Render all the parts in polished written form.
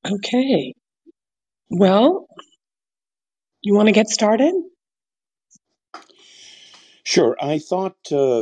Okay. Well, you want to get started? Sure. I thought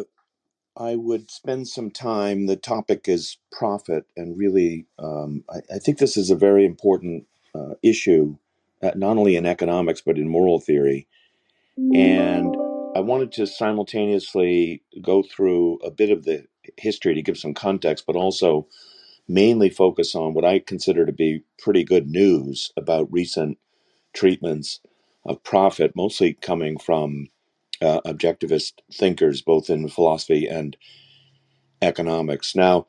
I would spend some time. The topic is profit, and really, I think this is a very important issue, not only in economics, but in moral theory. And I wanted to simultaneously go through a bit of the history to give some context, but also mainly focus on what I consider to be pretty good news about recent treatments of profit, mostly coming from objectivist thinkers, both in philosophy and economics. Now,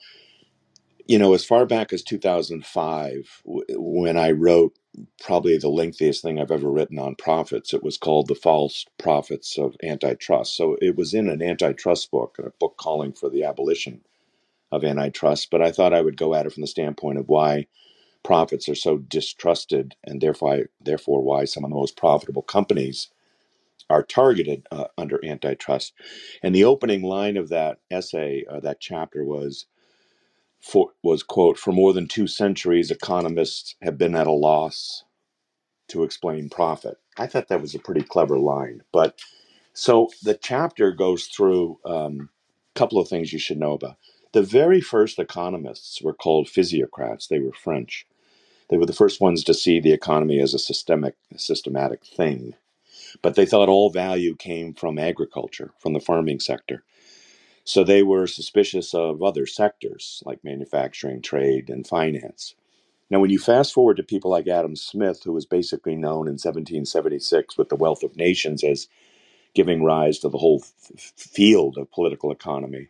as far back as 2005, when I wrote probably the lengthiest thing I've ever written on profits, it was called The False Profits of Antitrust. So it was in an antitrust book, a book calling for the abolition of antitrust. But I thought I would go at it from the standpoint of why profits are so distrusted, and therefore why some of the most profitable companies are targeted under antitrust. And the opening line of that essay, that chapter, was quote, "For more than 2 centuries, economists have been at a loss to explain profit." I thought that was a pretty clever line. But so the chapter goes through a couple of things you should know about. The very first economists were called physiocrats. They were French. They were the first ones to see the economy as a systematic thing. But they thought all value came from agriculture, from the farming sector. So they were suspicious of other sectors like manufacturing, trade, and finance. Now, when you fast forward to people like Adam Smith, who was basically known in 1776 with The Wealth of Nations as giving rise to the whole field of political economy,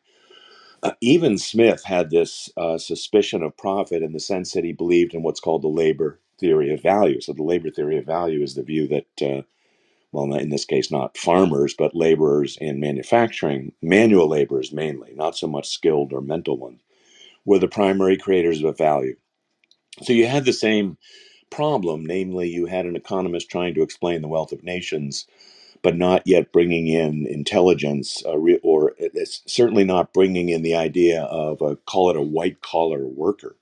even Smith had this suspicion of profit in the sense that he believed in what's called the labor theory of value. So, the labor theory of value is the view that well, in this case, not farmers, but laborers in manufacturing, manual laborers mainly, not so much skilled or mental ones, were the primary creators of value. So you had the same problem, namely, you had an economist trying to explain the wealth of nations, but not yet bringing in intelligence, or it's certainly not bringing in the idea of call it a white collar worker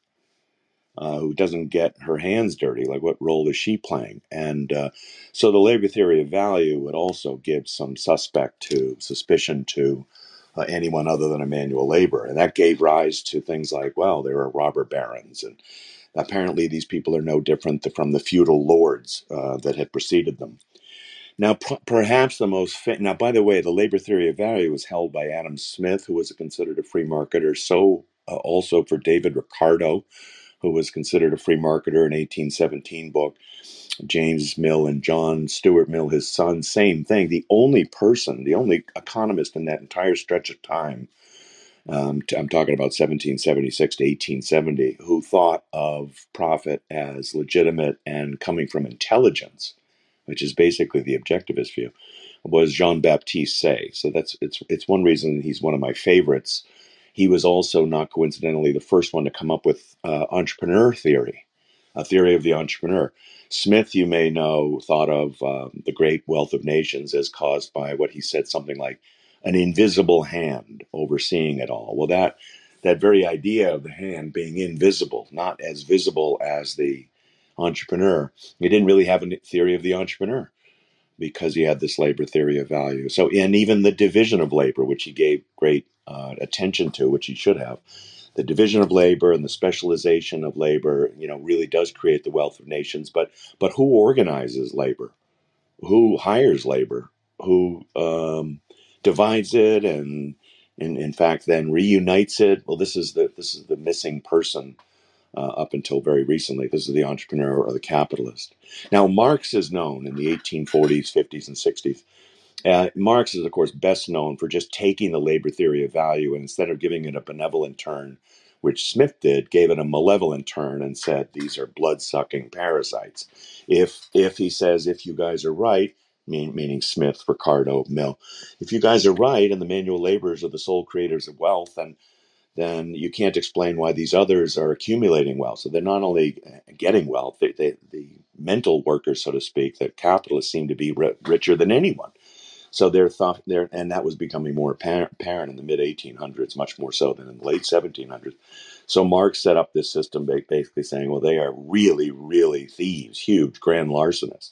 who doesn't get her hands dirty. Like, what role is she playing? And so the labor theory of value would also give some suspicion to anyone other than a manual laborer. And that gave rise to things like, well, there are robber barons. And apparently these people are no different from the feudal lords that had preceded them. Now, perhaps the most fit. Now, by the way, the labor theory of value was held by Adam Smith, who was considered a free marketer. So also for David Ricardo, who was considered a free marketer in 1817 book. James Mill and John Stuart Mill, his son, same thing. The only economist in that entire stretch of time, I'm talking about 1776 to 1870, who thought of profit as legitimate and coming from intelligence, which is basically the objectivist view, was Jean-Baptiste Say. So it's one reason he's one of my favorites. He was also, not coincidentally, the first one to come up with entrepreneur theory, a theory of the entrepreneur. Smith, you may know, thought of the great wealth of nations as caused by what he said, something like an invisible hand overseeing it all. Well, that very idea of the hand being invisible, not as visible as the entrepreneur, he didn't really have a theory of the entrepreneur because he had this labor theory of value. So, and even the division of labor, which he gave great attention to, which he should have, the division of labor and the specialization of labor, really does create the wealth of nations. But who organizes labor? Who hires labor? Who divides it and in fact then reunites it? Well, this is the missing person up until very recently. This is the entrepreneur or the capitalist. Now, Marx is known in the 1840s, 50s, and 60s. Marx is, of course, best known for just taking the labor theory of value and instead of giving it a benevolent turn, which Smith did, gave it a malevolent turn and said these are blood-sucking parasites. If he says, if you guys are right, meaning Smith, Ricardo, Mill, if you guys are right and the manual laborers are the sole creators of wealth, then you can't explain why these others are accumulating wealth. So they're not only getting wealth, the mental workers, so to speak, that capitalists seem to be richer than anyone. So their thought there, and that was becoming more apparent in the mid 1800s, much more so than in the late 1700s. So Marx set up this system basically saying, well, they are really, really thieves, huge grand larcenists.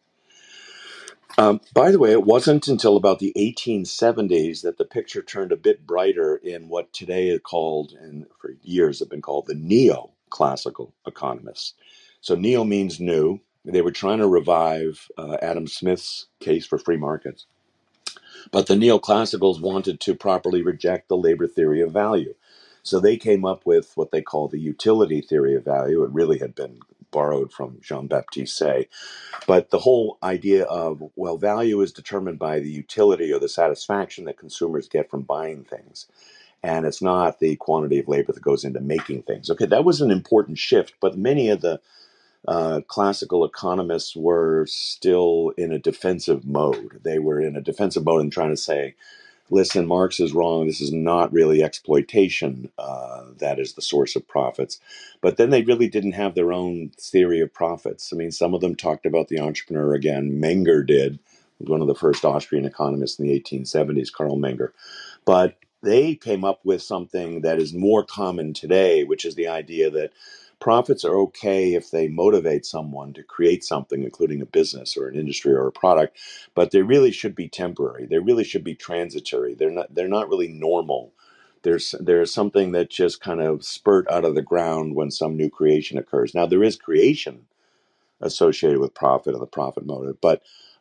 By the way, it wasn't until about the 1870s that the picture turned a bit brighter in what today is called, and for years have been called, the neoclassical economists. So neo means new. They were trying to revive Adam Smith's case for free markets. But the neoclassicals wanted to properly reject the labor theory of value. So they came up with what they call the utility theory of value. It really had been borrowed from Jean Baptiste Say. But the whole idea of, well, value is determined by the utility or the satisfaction that consumers get from buying things. And it's not the quantity of labor that goes into making things. Okay, that was an important shift, but many of the classical economists were still in a defensive mode. They were in a defensive mode and trying to say, listen, Marx is wrong. This is not really exploitation that is the source of profits. But then they really didn't have their own theory of profits. I mean, some of them talked about the entrepreneur again. Menger did, one of the first Austrian economists in the 1870s, Karl Menger. But they came up with something that is more common today, which is the idea that profits are okay if they motivate someone to create something, including a business or an industry or a product, but they really should be temporary. They really should be transitory. They're not really normal. There's something that just kind of spurt out of the ground when some new creation occurs. Now there is creation associated with profit and the profit motive, but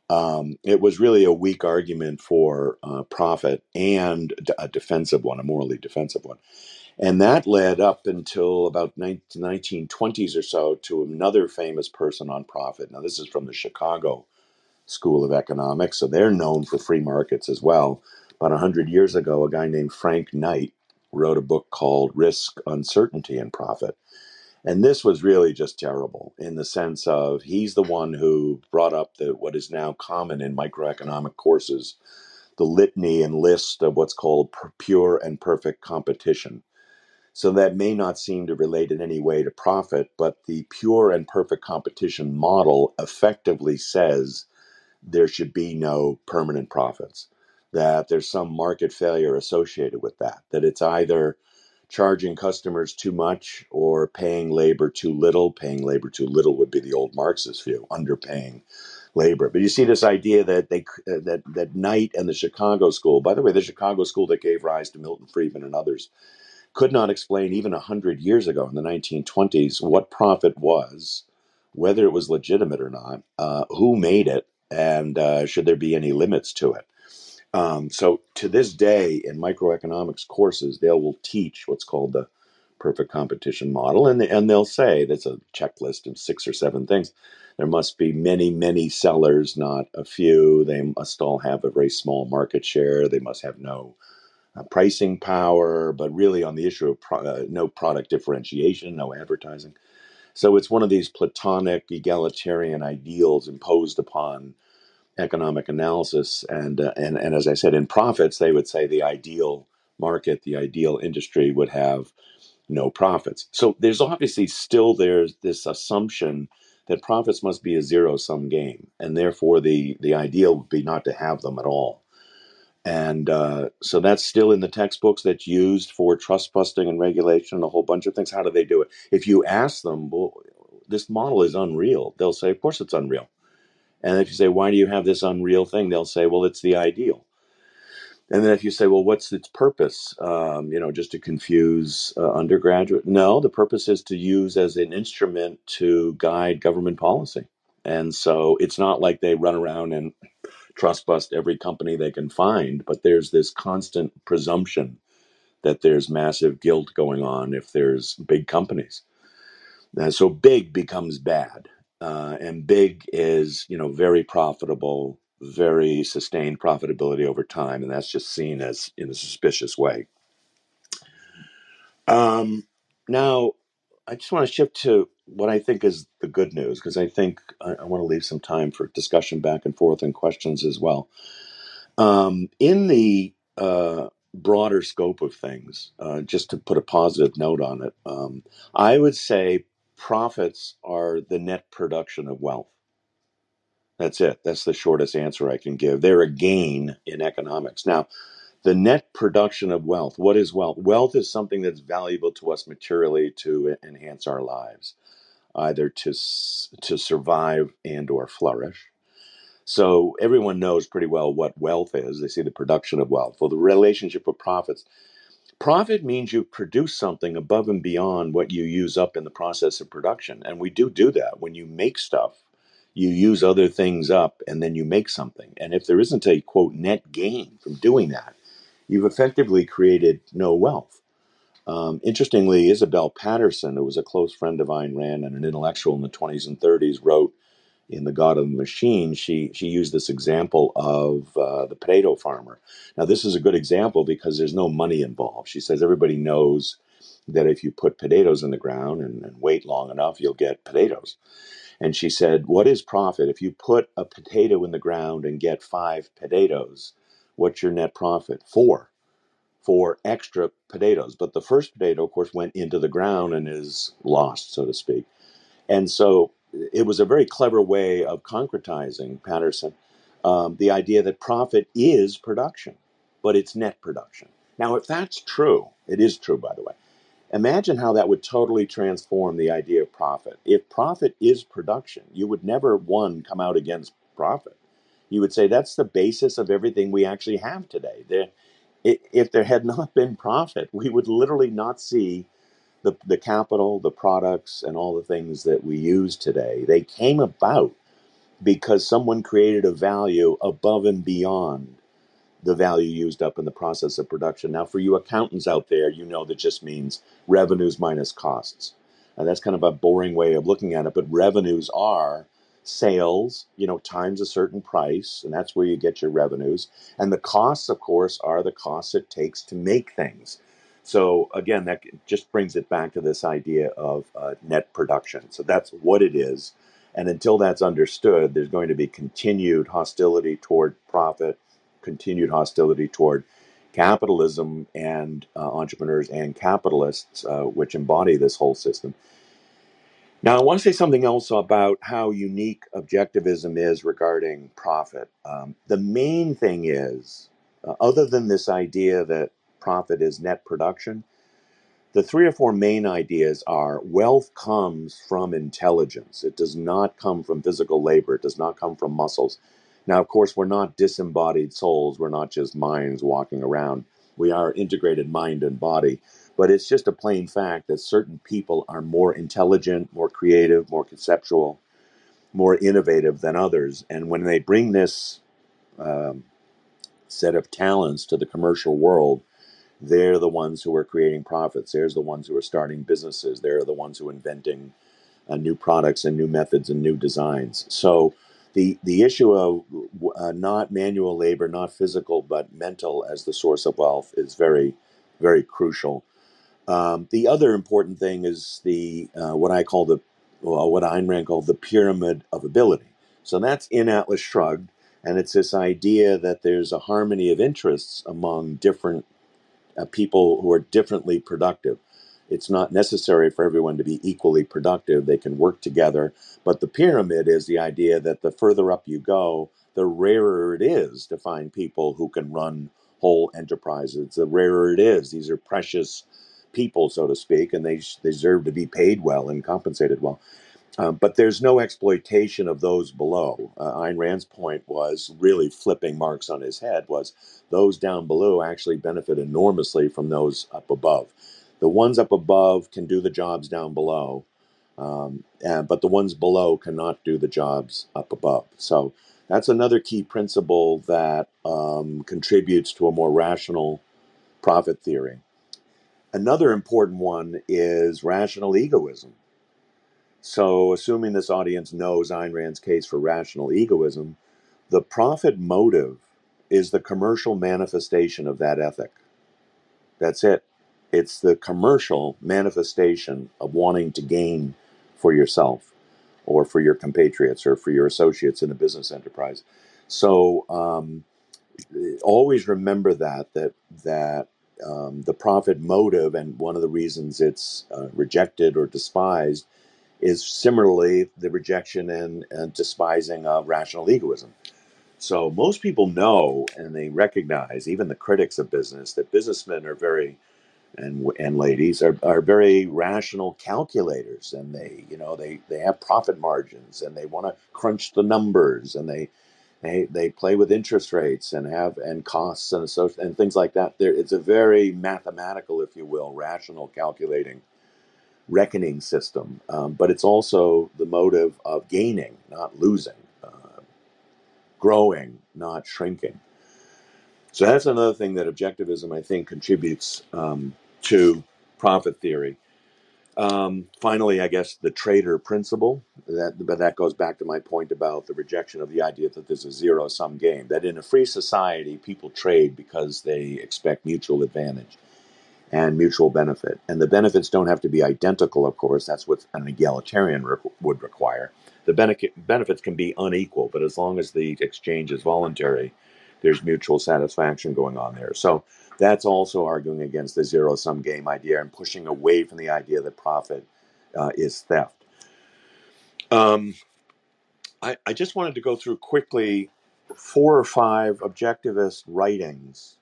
it was really a weak argument for profit and a defensive one, a morally defensive one. And that led up until about 1920s or so to another famous person on profit. Now, this is from the Chicago School of Economics, so they're known for free markets as well. About 100 years ago, a guy named Frank Knight wrote a book called Risk, Uncertainty, and Profit. And this was really just terrible in the sense of he's the one who brought up what is now common in microeconomic courses, the litany and list of what's called pure and perfect competition. So that may not seem to relate in any way to profit, but the pure and perfect competition model effectively says there should be no permanent profits, that there's some market failure associated with that, that it's either charging customers too much or paying labor too little. Paying labor too little would be the old Marxist view, underpaying labor. But you see this idea that that Knight and the Chicago School, by the way, the Chicago School that gave rise to Milton Friedman and others, could not explain even 100 years ago in the 1920s what profit was, whether it was legitimate or not, who made it, and should there be any limits to it. So to this day, in microeconomics courses, they will teach what's called the perfect competition model, and they'll say there's a checklist of 6 or 7 things. There must be many, many sellers, not a few. They must all have a very small market share. They must have no pricing power, but really on the issue of no product differentiation, no advertising. So it's one of these platonic egalitarian ideals imposed upon economic analysis. And as I said, in profits, they would say the ideal market, the ideal industry would have no profits. So there's this assumption that profits must be a zero sum game, and therefore the ideal would be not to have them at all. And so that's still in the textbooks that's used for trust busting and regulation and a whole bunch of things. How do they do it? If you ask them, well, this model is unreal, they'll say, of course it's unreal. And if you say, why do you have this unreal thing? They'll say, well, it's the ideal. And then if you say, well, what's its purpose? Just to confuse undergraduate? No, the purpose is to use as an instrument to guide government policy. And so it's not like they run around and trust bust every company they can find, but there's this constant presumption that there's massive guilt going on if there's big companies. So big becomes bad, and big is very profitable, very sustained profitability over time, and that's just seen as in a suspicious way. Now, I just want to shift to what I think is the good news, because I think I want to leave some time for discussion back and forth and questions as well. In the broader scope of things, just to put a positive note on it, I would say profits are the net production of wealth. That's it. That's the shortest answer I can give. They're a gain in economics. Now, the net production of wealth. What is wealth? Wealth is something that's valuable to us materially to enhance our lives, either to survive and or flourish. So everyone knows pretty well what wealth is. They see the production of wealth. Well, the relationship of profits. Profit means you produce something above and beyond what you use up in the process of production. And we do that. When you make stuff, you use other things up and then you make something. And if there isn't a quote net gain from doing that, you've effectively created no wealth. Interestingly, Isabel Patterson, who was a close friend of Ayn Rand and an intellectual in the 20s and 30s, wrote in The God of the Machine, she used this example of the potato farmer. Now, this is a good example because there's no money involved. She says everybody knows that if you put potatoes in the ground and wait long enough, you'll get potatoes. And she said, what is profit? If you put a potato in the ground and get 5 potatoes, what's your net profit? Four extra potatoes. But the first potato, of course, went into the ground and is lost, so to speak. And so it was a very clever way of concretizing, Patterson, the idea that profit is production, but it's net production. Now, if that's true, it is true, by the way, imagine how that would totally transform the idea of profit. If profit is production, you would never, one, come out against profit. You would say that's the basis of everything we actually have today. If there had not been profit, we would literally not see the capital, the products, and all the things that we use today. They came about because someone created a value above and beyond the value used up in the process of production. Now, for you accountants out there, you know that just means revenues minus costs. And that's kind of a boring way of looking at it, but revenues are sales, times a certain price, and that's where you get your revenues. And the costs, of course, are the costs it takes to make things. So again, that just brings it back to this idea of net production. So that's what it is. And until that's understood, there's going to be continued hostility toward profit, continued hostility toward capitalism and entrepreneurs and capitalists, which embody this whole system. Now, I want to say something else about how unique objectivism is regarding profit. The main thing is, other than this idea that profit is net production, the 3 or 4 main ideas are wealth comes from intelligence. It does not come from physical labor. It does not come from muscles. Now, of course, we're not disembodied souls. We're not just minds walking around. We are integrated mind and body. But it's just a plain fact that certain people are more intelligent, more creative, more conceptual, more innovative than others. And when they bring this um, set of talents to the commercial world, they're the ones who are creating profits. They're the ones who are starting businesses. They're the ones who are inventing new products and new methods and new designs. So the issue of not manual labor, not physical, but mental as the source of wealth is very, very crucial. The other important thing is the what I call what Ayn Rand called the pyramid of ability. So that's in Atlas Shrugged, and it's this idea that there's a harmony of interests among different people who are differently productive. It's not necessary for everyone to be equally productive. They can work together. But the pyramid is the idea that the further up you go, the rarer it is to find people who can run whole enterprises. The rarer it is. These are precious people, so to speak, and they deserve to be paid well and compensated well. But there's no exploitation of those below. Ayn Rand's point was really flipping Marx on his head was those down below actually benefit enormously from those up above. The ones up above can do the jobs down below, but the ones below cannot do the jobs up above. So that's another key principle that contributes to a more rational profit theory. Another important one is rational egoism. So, assuming this audience knows Ayn Rand's case for rational egoism, the profit motive is the commercial manifestation of that ethic. That's it. It's the commercial manifestation of wanting to gain for yourself or for your compatriots or for your associates in a business enterprise. So, always remember that the profit motive, and one of the reasons it's rejected or despised, is similarly the rejection and despising of rational egoism. So most people know and they recognize, even the critics of business, that businessmen are very and ladies are very rational calculators, and they have profit margins, and they want to crunch the numbers, and they play with interest rates and costs and things like that. It's a very mathematical, if you will, rational calculating reckoning system, but it's also the motive of gaining, not losing, growing, not shrinking. So that's another thing that objectivism, I think, contributes to profit theory. Finally, I guess the trader principle, but that goes back to my point about the rejection of the idea that there's a zero-sum game, that in a free society, people trade because they expect mutual advantage and mutual benefit. And the benefits don't have to be identical, of course. That's what an egalitarian would require. The benefits can be unequal, but as long as the exchange is voluntary, there's mutual satisfaction going on there. So that's also arguing against the zero sum game idea and pushing away from the idea that profit is theft. I just wanted to go through quickly 4 or 5 objectivist writings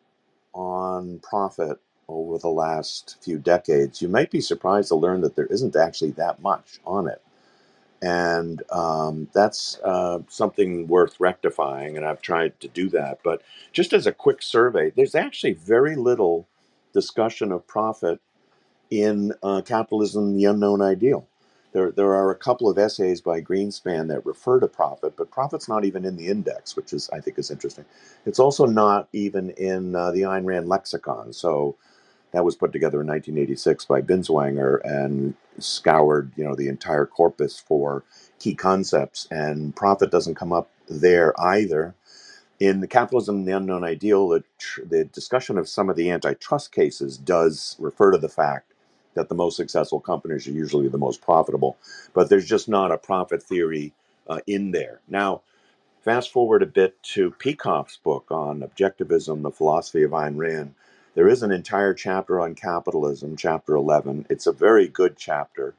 on profit over the last few decades. You might be surprised to learn that there isn't actually that much on it. And that's something worth rectifying, and I've tried to do that. But just as a quick survey, there's actually very little discussion of profit in Capitalism, the Unknown Ideal. There are a couple of essays by Greenspan that refer to profit, but profit's not even in the index, which I think is interesting. It's also not even in the Ayn Rand lexicon. So that was put together in 1986 by Binswanger and scoured, the entire corpus for key concepts, and profit doesn't come up there either. In the Capitalism, the Unknown Ideal, the discussion of some of the antitrust cases does refer to the fact that the most successful companies are usually the most profitable, but there's just not a profit theory in there. Now, fast forward a bit to Peikoff's book on objectivism, the philosophy of Ayn Rand. There is an entire chapter on capitalism, chapter 11. It's a very good chapter.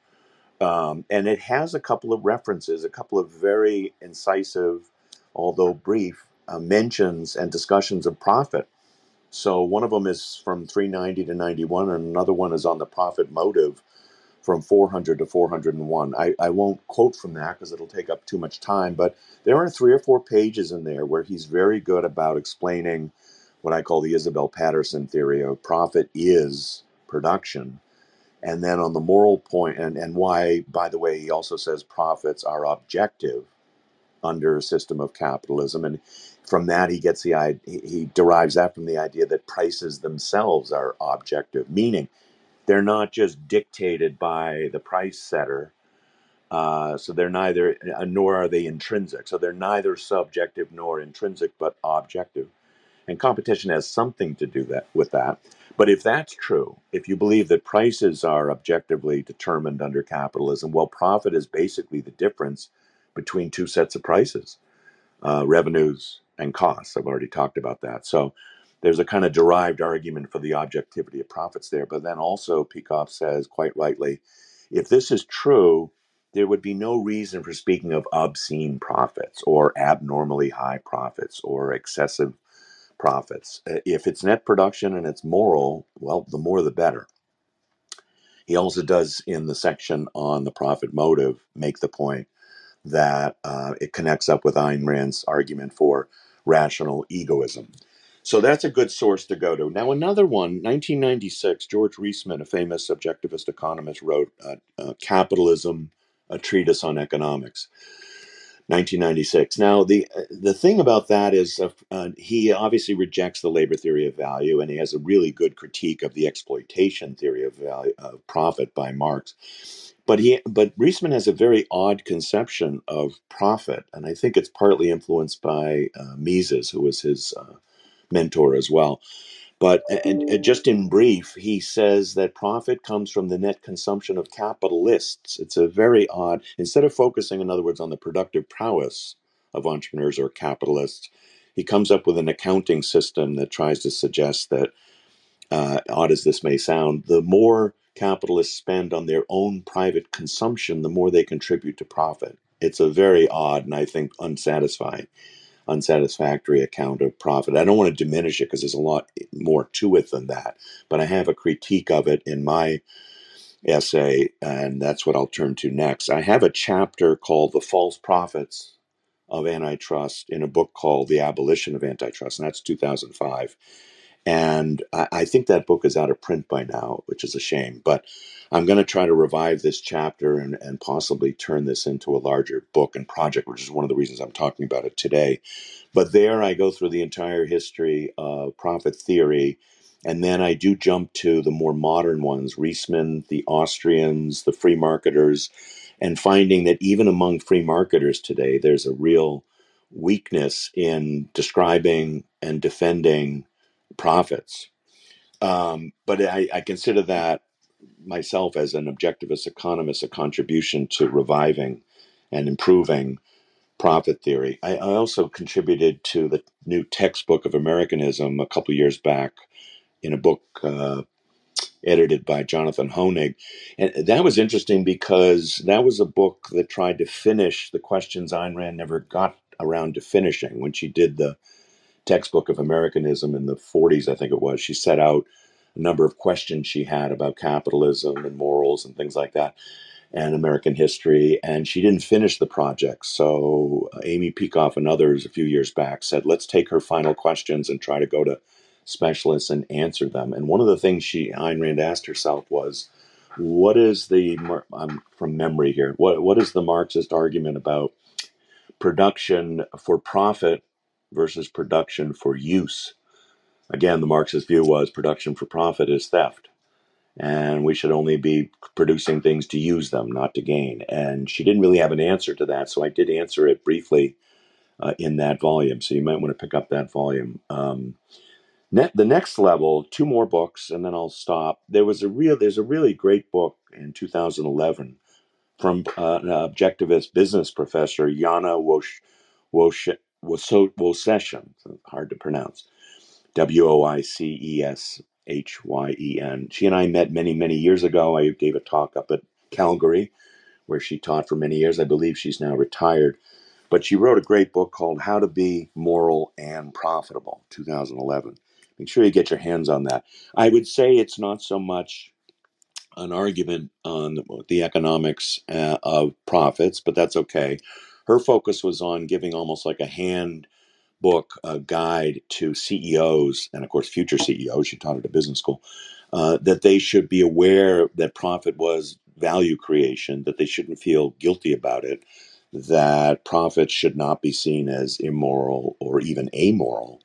And it has a couple of references, a couple of very incisive, although brief, mentions and discussions of profit. So one of them is from 390 to 91, and another one is on the profit motive from 400 to 401. I won't quote from that because it'll take up too much time, but there are 3 or 4 pages in there where he's very good about explaining what I call the Isabel Patterson theory of profit is production. And then on the moral point, and why, by the way, he also says profits are objective under a system of capitalism. And from that, he derives that from the idea that prices themselves are objective, meaning they're not just dictated by the price setter. So they're neither, nor are they intrinsic. So they're neither subjective nor intrinsic, but objective. And competition has something to do with that. But if that's true, if you believe that prices are objectively determined under capitalism, well, profit is basically the difference between 2 sets of prices, revenues and costs. I've already talked about that. So there's a kind of derived argument for the objectivity of profits there. But then also, Peikoff says quite rightly, if this is true, there would be no reason for speaking of obscene profits or abnormally high profits or excessive profits. If it's net production and it's moral, well, the more the better. He also does, in the section on the profit motive, make the point that it connects up with Ayn Rand's argument for rational egoism. So that's a good source to go to. Now, another one, 1996, George Reisman, a famous subjectivist economist, wrote Capitalism, a Treatise on Economics. 1996. Now, the thing about that is he obviously rejects the labor theory of value, and he has a really good critique of the exploitation theory of value of profit by Marx. But Reisman has a very odd conception of profit, and I think it's partly influenced by Mises, who was his mentor as well. But and just in brief, he says that profit comes from the net consumption of capitalists. It's a very odd, instead of focusing, in other words, on the productive prowess of entrepreneurs or capitalists, he comes up with an accounting system that tries to suggest that, odd as this may sound, the more capitalists spend on their own private consumption, the more they contribute to profit. It's a very odd and I think unsatisfactory account of profit. I don't want to diminish it because there's a lot more to it than that, but I have a critique of it in my essay, and that's what I'll turn to next. I have a chapter called The False Prophets of Antitrust in a book called The Abolition of Antitrust, and that's 2005. And I think that book is out of print by now, which is a shame. But I'm going to try to revive this chapter and possibly turn this into a larger book and project, which is one of the reasons I'm talking about it today. But there I go through the entire history of profit theory. And then I do jump to the more modern ones, Reisman, the Austrians, the free marketers, and finding that even among free marketers today, there's a real weakness in describing and defending profits. But I consider that myself as an objectivist economist a contribution to reviving and improving profit theory. I also contributed to the new textbook of Americanism a couple years back in a book edited by Jonathan Hoenig. And that was interesting because that was a book that tried to finish the questions Ayn Rand never got around to finishing. When she did the textbook of Americanism in the 40s, I think it was, she set out a number of questions she had about capitalism and morals and things like that and American history, and she didn't finish the project. So Amy Peikoff and others a few years back said, let's take her final questions and try to go to specialists and answer them. And one of the things Ayn Rand asked herself was, what is I'm from memory here, what is the Marxist argument about production for profit versus production for use? Again, the Marxist view was production for profit is theft, and we should only be producing things to use them, not to gain. And she didn't really have an answer to that, so I did answer it briefly in that volume. So you might want to pick up that volume. The next level, two more books, and then I'll stop. There's a really great book in 2011 from an objectivist business professor, Yana Woseshen. Hard to pronounce. Woiceshyen. She and I met many, many years ago. I gave a talk up at Calgary where she taught for many years. I believe she's now retired. But she wrote a great book called How to Be Moral and Profitable, 2011. Make sure you get your hands on that. I would say it's not so much an argument on the economics of profits, but that's okay. Her focus was on giving almost like a hand book, a guide to CEOs and, of course, future CEOs. She taught at a business school, that they should be aware that profit was value creation, that they shouldn't feel guilty about it, that profit should not be seen as immoral or even amoral.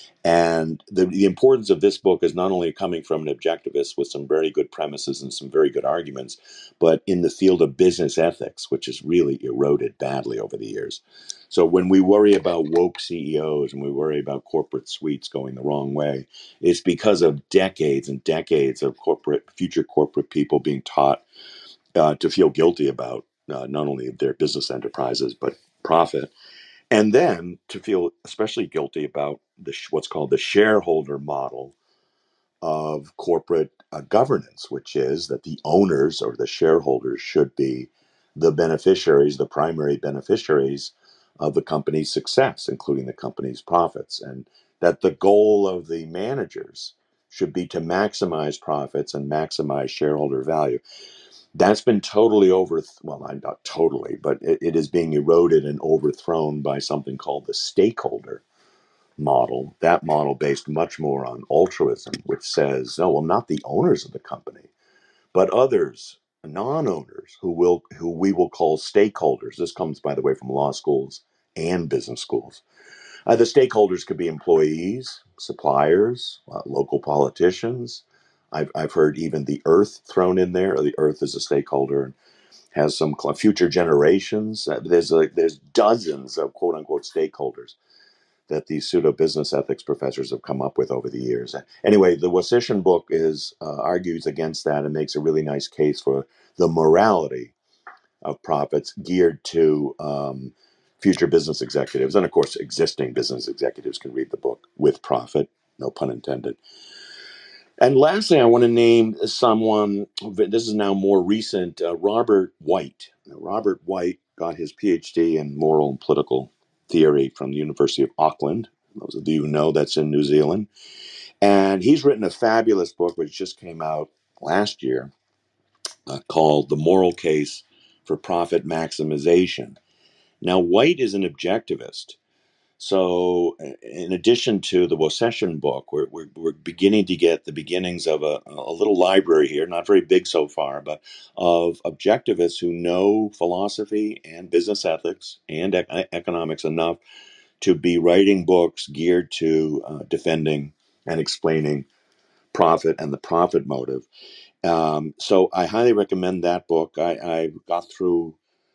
And the importance of this book is not only coming from an objectivist with some very good premises and some very good arguments, but in the field of business ethics, which has really eroded badly over the years. So when we worry about woke CEOs and we worry about corporate suites going the wrong way, it's because of decades and decades of future corporate people being taught to feel guilty about not only their business enterprises, but profit. And then to feel especially guilty about what's called the shareholder model of corporate governance, which is that the owners or the shareholders should be the beneficiaries, the primary beneficiaries of the company's success, including the company's profits, and that the goal of the managers should be to maximize profits and maximize shareholder value. That's been totally not totally, but it is being eroded and overthrown by something called the stakeholder model. That model based much more on altruism, which says, no, well, not the owners of the company, but others, non-owners, who we will call stakeholders. This comes, by the way, from law schools and business schools. The stakeholders could be employees, suppliers, local politicians. I've heard even the earth thrown in there. The earth is a stakeholder and has some future generations. There's dozens of quote unquote stakeholders that these pseudo business ethics professors have come up with over the years. Anyway, the Woseshen book argues against that and makes a really nice case for the morality of profits geared to future business executives. And of course, existing business executives can read the book with profit, no pun intended. And lastly, I want to name someone. This is now more recent. Robert White. Robert White got his PhD in moral and political theory from the University of Auckland. Those of you who know, that's in New Zealand. And he's written a fabulous book which just came out last year called The Moral Case for Profit Maximization. Now, White is an objectivist. So, in addition to the Wosession book, we're beginning to get the beginnings of a little library here, not very big so far, but of objectivists who know philosophy and business ethics and economics enough to be writing books geared to defending and explaining profit and the profit motive. So, I highly recommend that book. I got through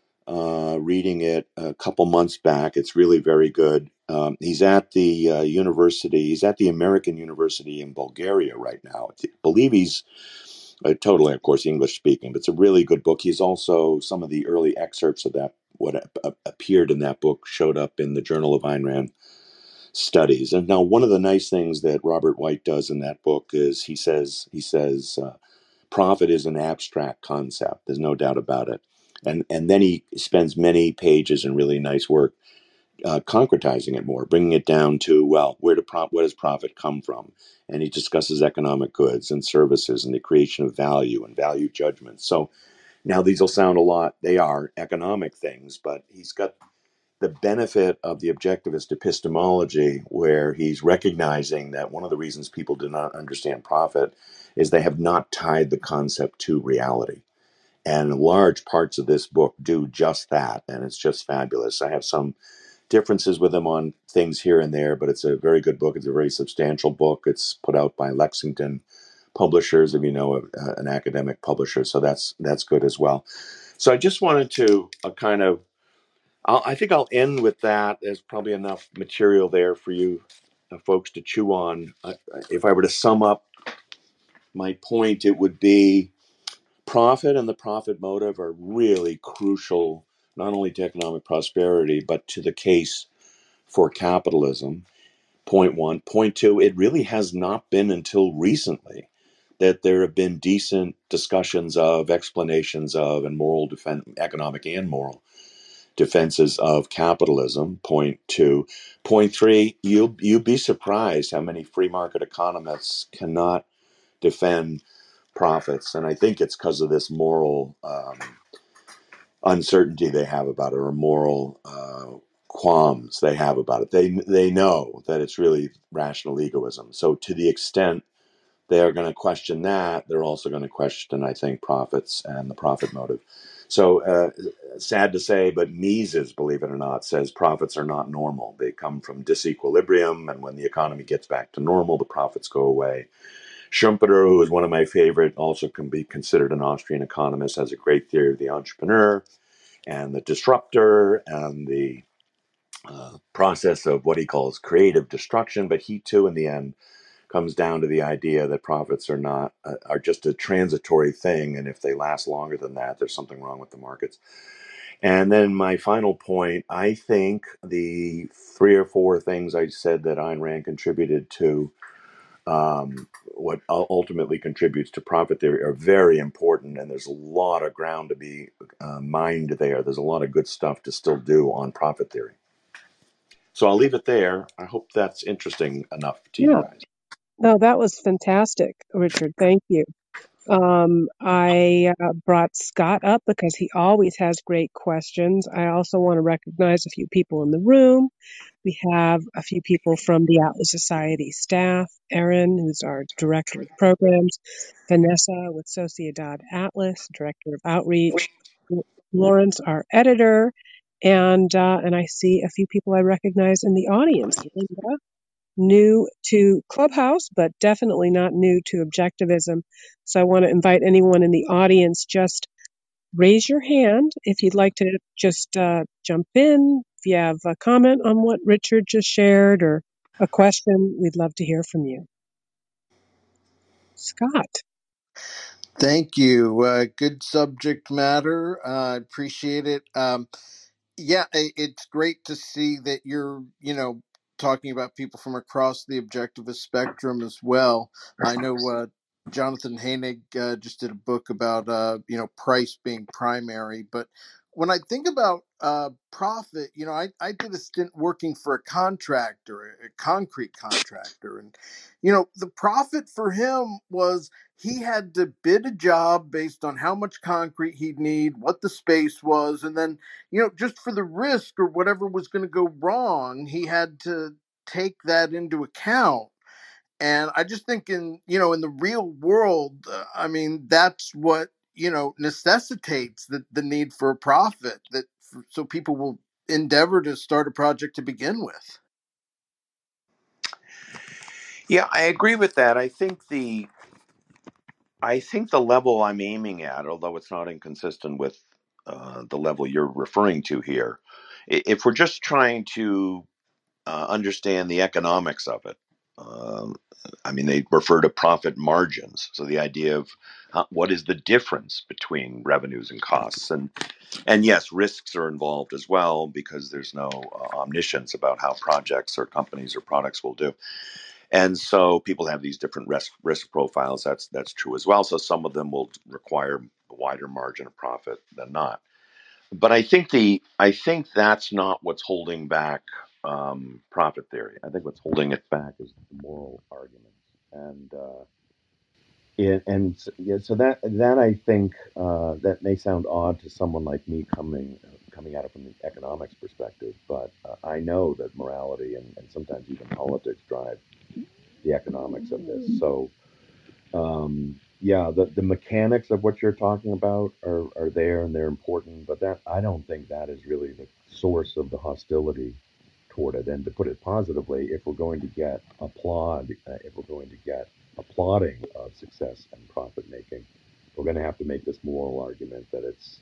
reading it a couple months back. It's really very good. He's at the university. He's at the American University in Bulgaria right now. I believe he's totally, of course, English speaking, but it's a really good book. He's also, some of the early excerpts of that, what appeared in that book, showed up in the Journal of Ayn Rand Studies. And now, one of the nice things that Robert White does in that book is he says profit is an abstract concept. There's no doubt about it. And then he spends many pages and really nice work concretizing it more, bringing it down to, well, where does profit come from? And he discusses economic goods and services and the creation of value and value judgments. So now these will sound a lot, they are economic things, but he's got the benefit of the objectivist epistemology, where he's recognizing that one of the reasons people do not understand profit is they have not tied the concept to reality. And large parts of this book do just that, and it's just fabulous. I have some differences with him on things here and there, but it's a very good book. It's a very substantial book. It's put out by Lexington Publishers, if you know, an academic publisher, so that's good as well. So I just wanted to I think I'll end with that. There's probably enough material there for you folks to chew on. If I were to sum up my point, it would be profit and the profit motive are really crucial, not only to economic prosperity, but to the case for capitalism. Point one. Point two, it really has not been until recently that there have been decent discussions of, explanations of, and moral defense, economic and moral defenses of capitalism. Point two. Point three, you'd be surprised how many free market economists cannot defend profits. And I think it's because of this moral uncertainty they have about it, or moral qualms they have about it. They know that it's really rational egoism. So to the extent they are going to question that, they're also going to question, I think, profits and the profit motive. So sad to say, but Mises, believe it or not, says profits are not normal. They come from disequilibrium, and when the economy gets back to normal, the profits go away. Schumpeter, who is one of my favorite, also can be considered an Austrian economist, has a great theory of the entrepreneur and the disruptor and the process of what he calls creative destruction. But he too, in the end, comes down to the idea that profits are just a transitory thing, and if they last longer than that, there's something wrong with the markets. And then my final point, I think the three or four things I said that Ayn Rand contributed to, what ultimately contributes to profit theory, are very important, and there's a lot of ground to be mined there. There's a lot of good stuff to still do on profit theory. So I'll leave it there. I hope that's interesting enough to you Yeah. guys. No, that was fantastic, Richard. Thank you. I brought Scott up because he always has great questions. I also want to recognize a few people in the room. We have a few people from the Atlas Society staff, Erin, who's our director of programs, Vanessa with Sociedad Atlas, director of outreach, Lawrence, our editor, and I see a few people I recognize in the audience. Linda, new to Clubhouse, but definitely not new to objectivism. So I want to invite anyone in the audience, just raise your hand if you'd like to just jump in. If you have a comment on what Richard just shared or a question, we'd love to hear from you. Scott. Thank you. Good subject matter. I appreciate it. Yeah, it's great to see that you're, talking about people from across the objectivist spectrum as well. I know Jonathan Hainig just did a book about price being primary, but when I think about profit, I did a stint working for a contractor, a concrete contractor, and the profit for him was he had to bid a job based on how much concrete he'd need, what the space was, and then just for the risk or whatever was going to go wrong, he had to take that into account. And I just think in the real world, I mean, that's what, necessitates the need for a profit so people will endeavor to start a project to begin with. Yeah, I agree with that. I think the level I'm aiming at, although it's not inconsistent with the level you're referring to here, if we're just trying to understand the economics of it, um, I mean, they refer to profit margins. So the idea of what is the difference between revenues and costs, and yes, risks are involved as well because there's no omniscience about how projects or companies or products will do. And so people have these different risk profiles. That's true as well. So some of them will require a wider margin of profit than not. But I think that's not what's holding back profit theory. I think what's holding it back is the moral arguments. Yeah, so that I think that may sound odd to someone like me coming at it from the economics perspective, but I know that morality and sometimes even politics drive the economics of this. So, yeah, the mechanics of what you're talking about are there and they're important, but that I don't think that is really the source of the hostility toward it. And to put it positively, if we're going to get if we're going to get applauding of success and profit making, we're going to have to make this moral argument that it's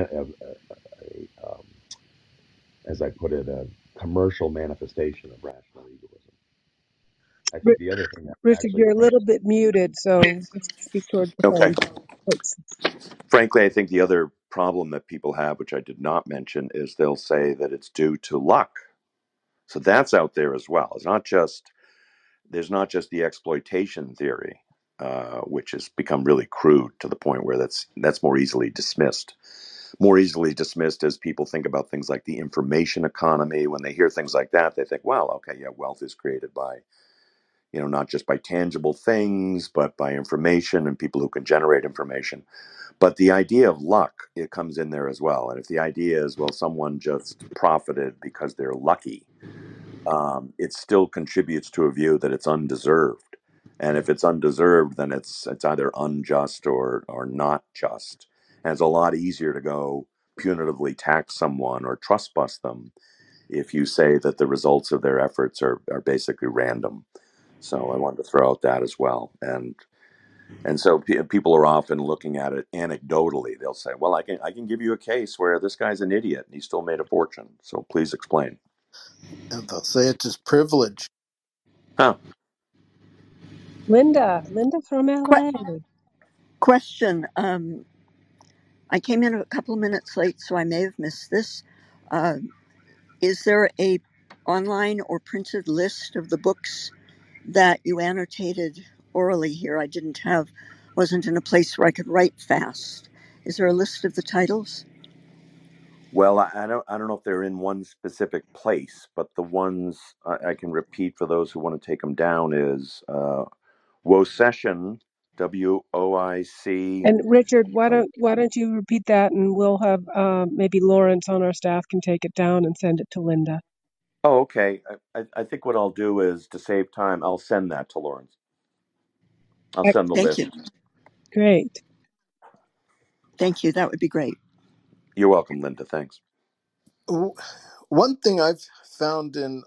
as I put it, a commercial manifestation of rational egoism. I think the other thing that Richard, actually you're a little bit muted, so speak towards the okay. phone. Thanks. Frankly, I think the other problem that people have, which I did not mention, is they'll say that it's due to luck. So that's out there as well. It's not just there's not just the exploitation theory, which has become really crude to the point where that's more easily dismissed. More easily dismissed as people think about things like the information economy. When they hear things like that, they think, well, okay, yeah, wealth is created by, not just by tangible things, but by information and people who can generate information. But the idea of luck, it comes in there as well. And if the idea is, well, someone just profited because they're lucky, it still contributes to a view that it's undeserved. And if it's undeserved, then it's either unjust or not just. And it's a lot easier to go punitively tax someone or trust bust them if you say that the results of their efforts are basically random. So I wanted to throw out that as well. And so people are often looking at it anecdotally. They'll say, "Well, I can give you a case where this guy's an idiot and he still made a fortune. So please explain." And they'll say it's his privilege. Huh. Linda from Que- LA. question. I came in a couple of minutes late, so I may have missed this. Uh, is there a online or printed list of the books that you annotated orally here? Wasn't in a place where I could write fast. Is there a list of the titles? Well, I don't know if they're in one specific place, but the ones I can repeat for those who want to take them down is Woicession, WOIC. And Richard, why don't you repeat that, and we'll have maybe Lawrence on our staff can take it down and send it to Linda. Oh, okay. I think what I'll do is to save time, I'll send that to Lawrence. I'll send the Thank list. you. Great. Thank you. That would be great. You're welcome, Linda. Thanks. One thing I've found in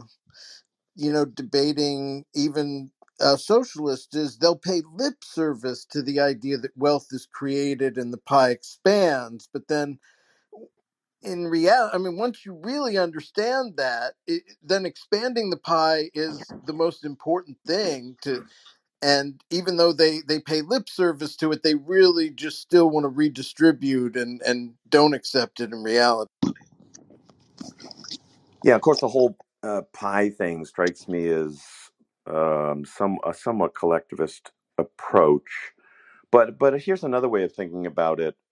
debating even socialists is they'll pay lip service to the idea that wealth is created and the pie expands, but then in reality, I mean, once you really understand that, then expanding the pie is the most important thing to. And even though they pay lip service to it, they really just still want to redistribute and don't accept it in reality. Yeah, of course, pie thing strikes me as a somewhat collectivist approach. But here's another way of thinking about it.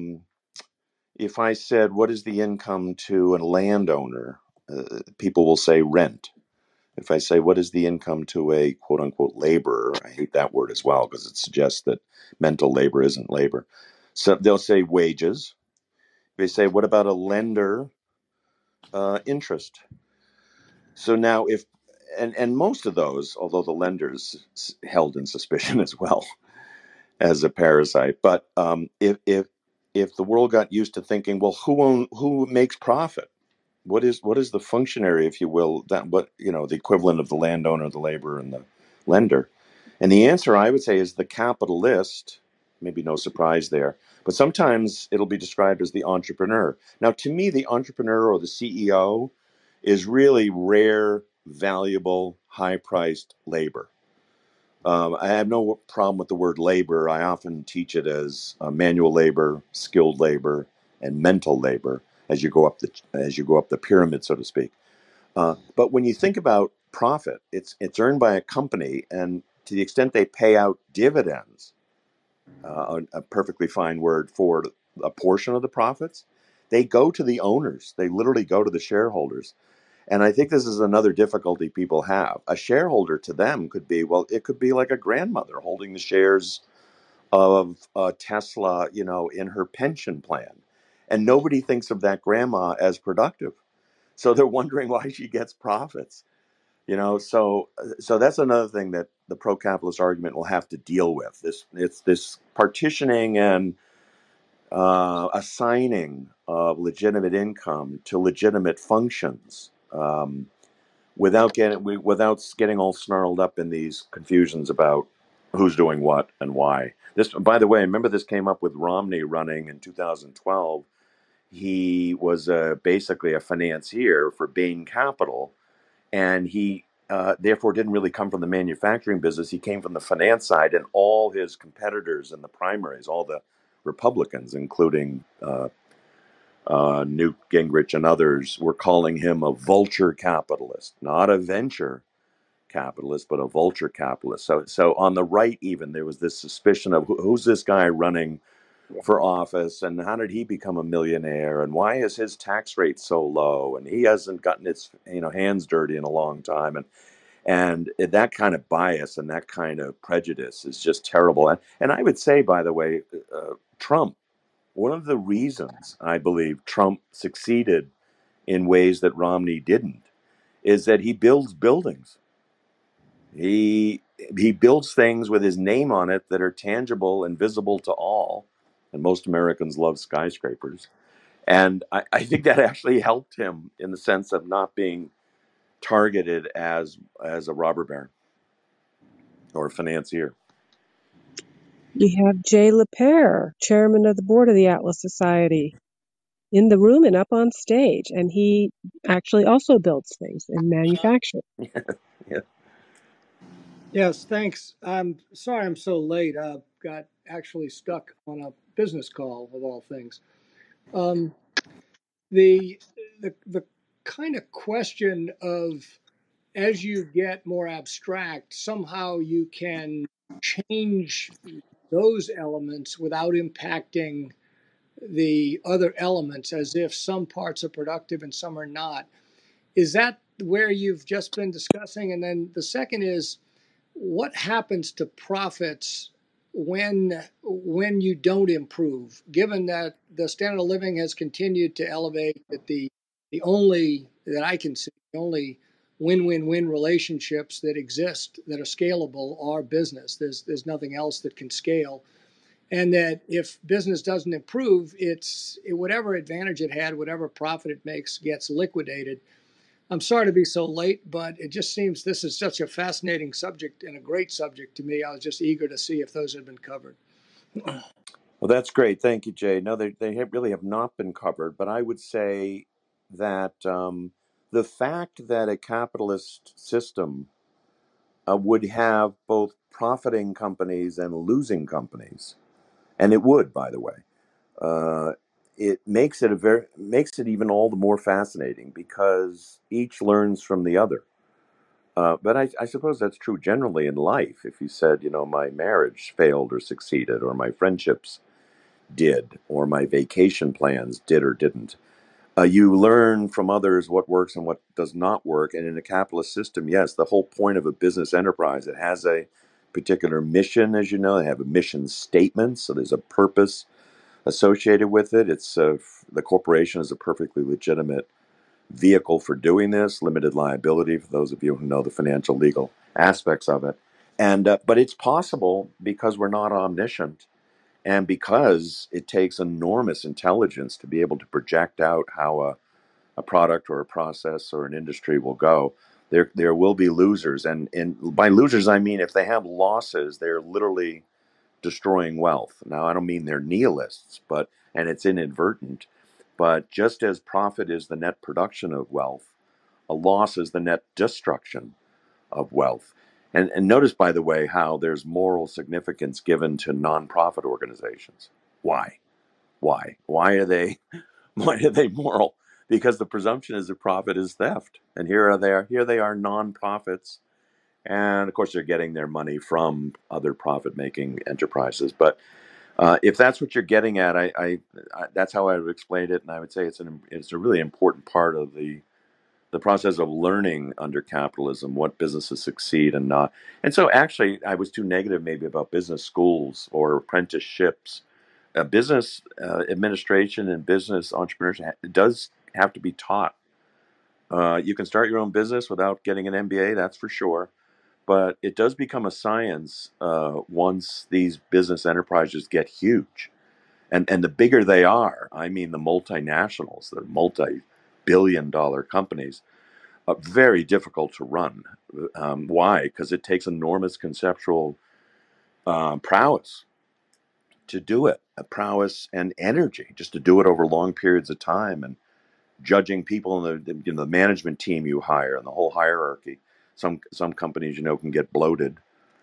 If I said, "What is the income to a landowner?" People will say rent. If I say, "What is the income to a quote unquote laborer?" I hate that word as well because it suggests that mental labor isn't labor. So they'll say wages. They say, "What about a lender?" Interest. So now, if and most of those, although the lender's held in suspicion as well as a parasite, but if the world got used to thinking, well, who makes profit? What is the functionary, if you will, that what the equivalent of the landowner, the laborer, and the lender? And the answer, I would say, is the capitalist. Maybe no surprise there, but sometimes it'll be described as the entrepreneur. Now, to me, the entrepreneur or the CEO is really rare, valuable, high-priced labor. I have no problem with the word labor. I often teach it as manual labor, skilled labor, and mental labor as you go up the pyramid, so to speak. But when you think about profit, it's earned by a company, and to the extent they pay out dividends, a perfectly fine word for a portion of the profits, they go to the owners. They literally go to the shareholders. And I think this is another difficulty people have. A shareholder to them could be, well, it could be like a grandmother holding the shares of Tesla, in her pension plan. And nobody thinks of that grandma as productive. So they're wondering why she gets profits. So that's another thing that the pro-capitalist argument will have to deal with. This partitioning and assigning of legitimate income to legitimate functions. Without getting all snarled up in these confusions about who's doing what and why. This, by the way, remember this came up with Romney running in 2012. He was basically a financier for Bain Capital, and he therefore didn't really come from the manufacturing business. He came from the finance side, and all his competitors in the primaries, all the Republicans, including Newt Gingrich and others, were calling him a vulture capitalist, not a venture capitalist, but a vulture capitalist. So on the right, even there was this suspicion of who's this guy running for office, and how did he become a millionaire, and why is his tax rate so low, and he hasn't gotten his hands dirty in a long time, and that kind of bias and that kind of prejudice is just terrible. And I would say, by the way, Trump. One of the reasons I believe Trump succeeded in ways that Romney didn't is that he builds buildings. He he builds things with his name on it that are tangible and visible to all. And most Americans love skyscrapers. And I think that actually helped him in the sense of not being targeted as a robber baron or a financier. We have Jay Lapere, chairman of the board of the Atlas Society, in the room and up on stage. And he actually also builds things and manufactures. Yeah. Yes, thanks. I'm sorry I'm so late. I got actually stuck on a business call of all things. Um, the, the kind of question of as you get more abstract, somehow you can change those elements without impacting the other elements, as if some parts are productive and some are not. Is that where you've just been discussing? And then the second is, what happens to profits when you don't improve, given that the standard of living has continued to elevate, that the only that I can see, the only win-win-win relationships that exist that are scalable are business. There's nothing else that can scale. And that if business doesn't improve, whatever advantage it had, whatever profit it makes, gets liquidated. I'm sorry to be so late, but it just seems this is such a fascinating subject and a great subject to me. I was just eager to see if those had been covered. Well, that's great. Thank you, Jay. No, really have not been covered, but I would say that the fact that a capitalist system would have both profiting companies and losing companies, and it would, by the way, uh, it makes it even all the more fascinating because each learns from the other. But I suppose that's true generally in life. If you said, my marriage failed or succeeded, or my friendships did, or my vacation plans did or didn't, you learn from others what works and what does not work. And in a capitalist system, yes, the whole point of a business enterprise, it has a particular mission, as you know. They have a mission statement, so there's a purpose associated with it. The corporation is a perfectly legitimate vehicle for doing this, limited liability for those of you who know the financial legal aspects of it. And but it's possible because we're not omniscient, and because it takes enormous intelligence to be able to project out how a product or a process or an industry will go. There will be losers, and by losers I mean if they have losses, they're literally destroying wealth. Now, I don't mean they're nihilists, and it's inadvertent, but just as profit is the net production of wealth, a loss is the net destruction of wealth. And notice, by the way, how there's moral significance given to nonprofit organizations. Why? Why are they why are they moral? Because the presumption is that profit is theft. And here they are nonprofits, and of course they're getting their money from other profit-making enterprises. But if that's what you're getting at, that's how I would explain it, and I would say it's a really important part of the process of learning under capitalism what businesses succeed and not. And so, actually, I was too negative maybe about business schools or apprenticeships. Business administration and business entrepreneurship does have to be taught. You can start your own business without getting an MBA, that's for sure. But it does become a science once these business enterprises get huge. And the bigger they are, I mean the multinationals, the multi-billion-dollar companies, very difficult to run. Why? Because it takes enormous conceptual prowess to do it, prowess and energy just to do it over long periods of time, and judging people in the management team you hire and the whole hierarchy. Some companies can get bloated.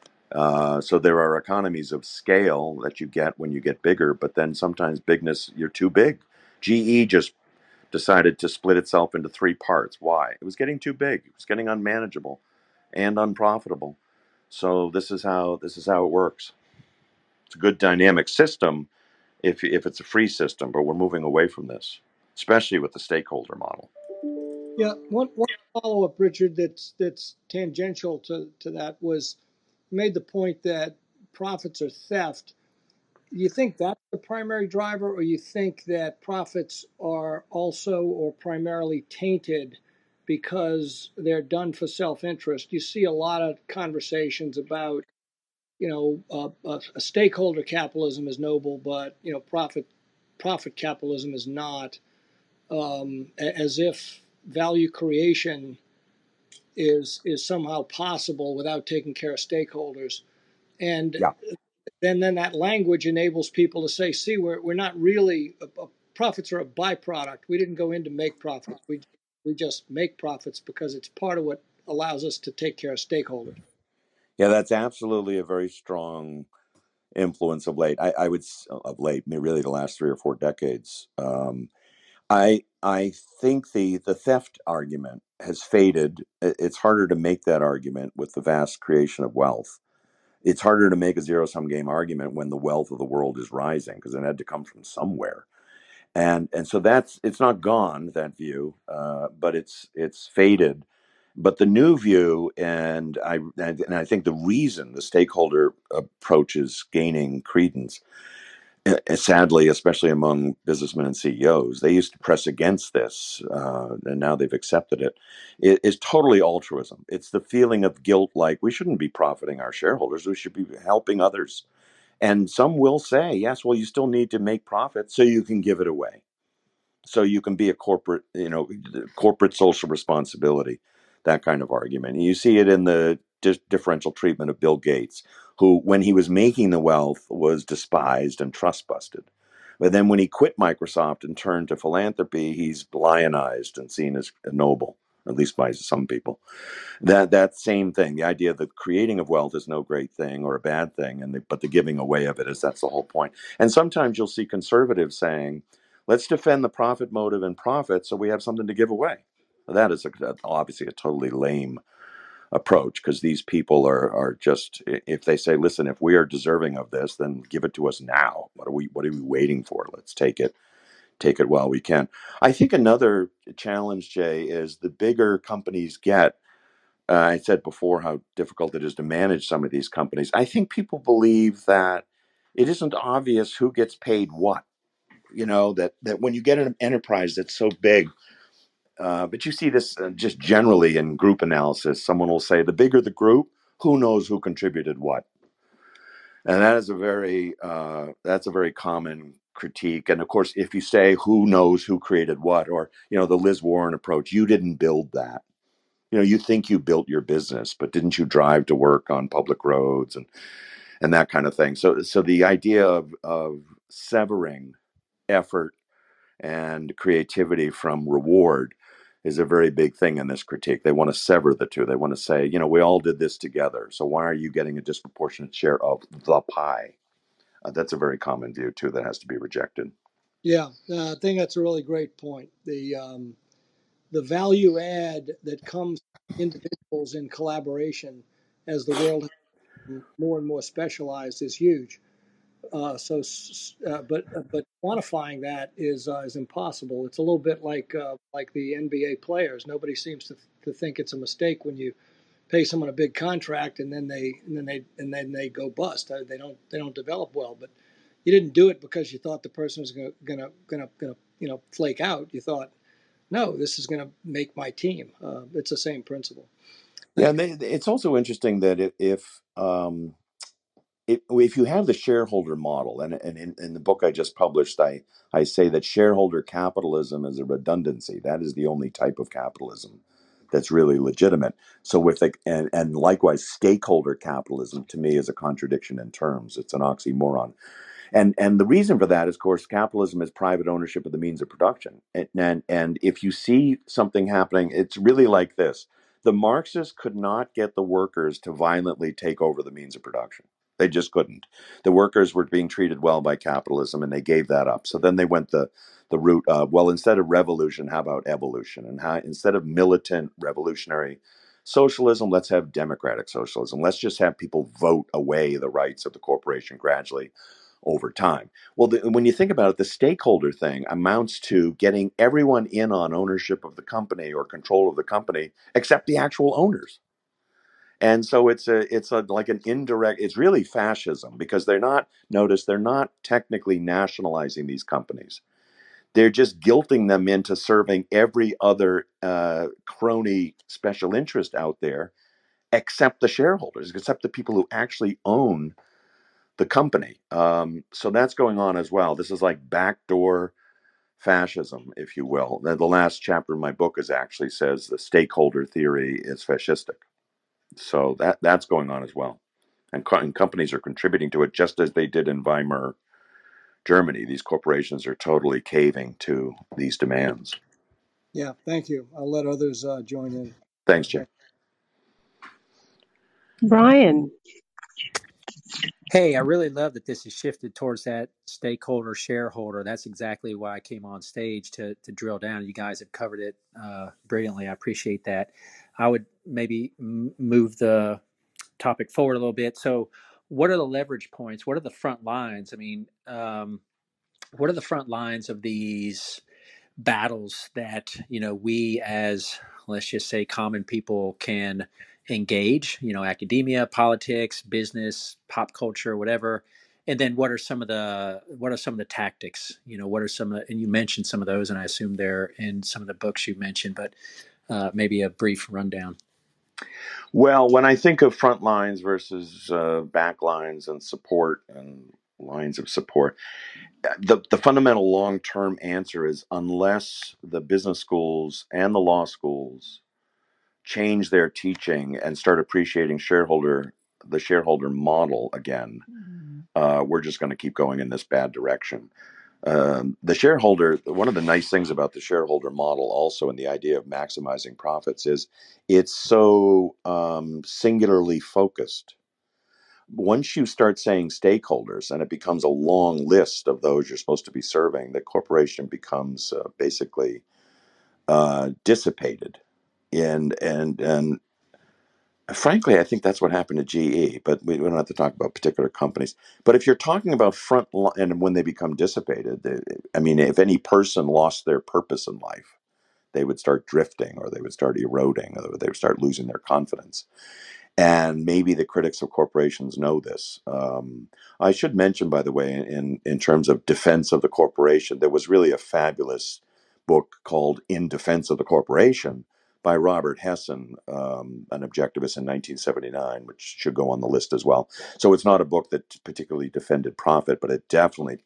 So there are economies of scale that you get when you get bigger, but then sometimes bigness, you're too big. GE just decided to split itself into three parts. Why? It was getting too big. It was getting unmanageable and unprofitable. So this is how it works. It's a good dynamic system if it's a free system, but we're moving away from this, especially with the stakeholder model. Yeah, one follow up, Richard, that's tangential to that was you made the point that profits are theft. You think that's the primary driver, or you think that profits are also or primarily tainted because they're done for self-interest? You see a lot of conversations about, a stakeholder capitalism is noble, but profit capitalism is not, as if value creation is somehow possible without taking care of stakeholders. And Yeah. then that language enables people to say, see, we're not really, profits are a byproduct. We didn't go in to make profits. We just make profits because it's part of what allows us to take care of stakeholders. Yeah, that's absolutely a very strong influence of late. I would of late, really the last 3 or 4 decades. I think the theft argument has faded. It's harder to make that argument with the vast creation of wealth. It's harder to make a zero sum game argument when the wealth of the world is rising because it had to come from somewhere. And so it's not gone, that view, but it's faded. But the new view, and I think the reason the stakeholder approach is gaining credence, sadly, especially among businessmen and CEOs, they used to press against this, and now they've accepted it. It is totally altruism. It's the feeling of guilt, like we shouldn't be profiting our shareholders; we should be helping others. And some will say, yes, well, you still need to make profit so you can give it away, so you can be a corporate social responsibility, that kind of argument. And you see it in the differential treatment of Bill Gates, who, when he was making the wealth, was despised and trust busted. But then when he quit Microsoft and turned to philanthropy, he's lionized and seen as noble, at least by some people. That same thing, the idea that creating of wealth is no great thing or a bad thing, but the giving away of it is, that's the whole point. And sometimes you'll see conservatives saying, Let's defend the profit motive and profit so we have something to give away. That is obviously a totally lame approach, because these people are just, if they say, listen, if we are deserving of this, then give it to us now. What are we waiting for? Let's take it while we can. I think another challenge, Jay, is the bigger companies get. I said before how difficult it is to manage some of these companies. I think people believe that it isn't obvious who gets paid what. That when you get an enterprise that's so big, but you see this just generally in group analysis, someone will say the bigger the group, who knows who contributed what. And that's a very common critique. And of course, if you say who knows who created what, or the Liz Warren approach, you didn't build that. You think you built your business, but didn't you drive to work on public roads and that kind of thing? So the idea of severing effort and creativity from reward is a very big thing in this critique. They want to sever the two. They want to say, we all did this together. So why are you getting a disproportionate share of the pie? That's a very common view too that has to be rejected. Yeah, I think that's a really great point. The value add that comes from individuals in collaboration as the world has become more and more specialized is huge. But quantifying that is impossible. It's a little bit like the NBA players. Nobody seems to think it's a mistake when you pay someone a big contract and then they go bust. They don't develop well. But you didn't do it because you thought the person was gonna flake out. You thought, no, this is gonna make my team. It's the same principle. Yeah, Thank and you. it's also interesting that if you have the shareholder model, and in the book I just published, I say that shareholder capitalism is a redundancy. That is the only type of capitalism that's really legitimate. So and likewise, stakeholder capitalism to me is a contradiction in terms. It's an oxymoron. And the reason for that is, of course, capitalism is private ownership of the means of production. And if you see something happening, it's really like this. The Marxists could not get the workers to violently take over the means of production. They just couldn't. The workers were being treated well by capitalism, and they gave that up. So then they went the route of, well, instead of revolution, how about evolution? And instead of militant revolutionary socialism, let's have democratic socialism. Let's just have people vote away the rights of the corporation gradually over time. Well, when you think about it, the stakeholder thing amounts to getting everyone in on ownership of the company or control of the company except the actual owners. And so it's like an indirect. It's really fascism, because they're not technically nationalizing these companies. They're just guilting them into serving every other crony special interest out there except the shareholders, except the people who actually own the company. So that's going on as well. This is like backdoor fascism, if you will. The last chapter of my book actually says the stakeholder theory is fascistic. So that's going on as well. And companies are contributing to it just as they did in Weimar Germany. These corporations are totally caving to these demands. Yeah, thank you. I'll let others join in. Thanks, Jay. Brian, Hey, I really love that this has shifted towards that stakeholder shareholder. That's exactly why I came on stage to drill down. You guys have covered it brilliantly. I appreciate that. I would maybe move the topic forward a little bit. So, what are the leverage points? What are the front lines? I mean, what are the front lines of these battles that we as, let's just say, common people can engage, academia, politics, business, pop culture, whatever. And then what are some of the tactics, what are some of and you mentioned some of those, and I assume they're in some of the books you mentioned, but maybe a brief rundown. Well, when I think of front lines versus back lines and support and lines of support, the fundamental long term answer is, unless the business schools and the law schools change their teaching and start appreciating the shareholder model again, we're just going to keep going in this bad direction. The shareholder, one of the nice things about the shareholder model also, and the idea of maximizing profits, is it's so singularly focused. once you start saying stakeholders and it becomes a long list of those you're supposed to be serving, the corporation becomes basically dissipated. And frankly, I think that's what happened to GE, but we don't have to talk about particular companies. But if you're talking about front line and when they become dissipated, I mean, if any person lost their purpose in life, they would start drifting or they would start eroding or they would start losing their confidence. And maybe the critics of corporations know this. I should mention, by the way, in terms of defense of the corporation, there was really a fabulous book called In Defense of the Corporation by Robert Hessen, an objectivist in 1979, which should go on the list as well. So it's not a book that particularly defended profit, but it definitely